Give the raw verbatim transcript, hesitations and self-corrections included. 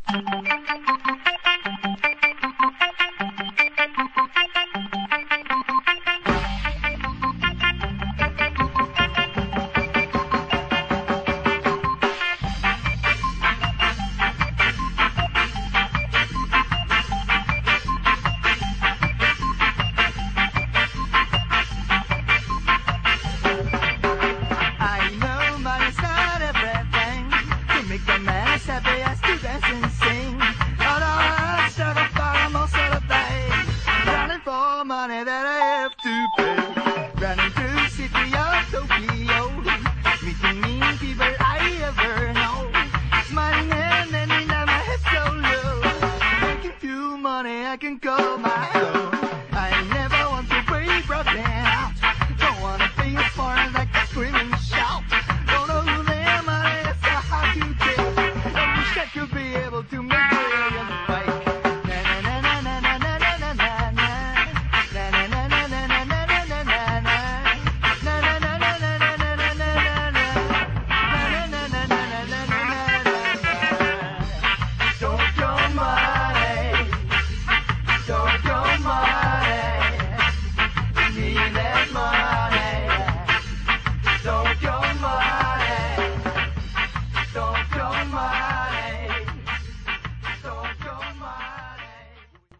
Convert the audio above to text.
Money that I have to pay, running through the city of Tokyo, meeting mean people I ever know, smiling and ending up my head so low, making few money I can call my own. I never want to break broken out, don't wanna be as far as I can scream and shout, don't know who they are, money that's so hard to get. I wish I could be able to make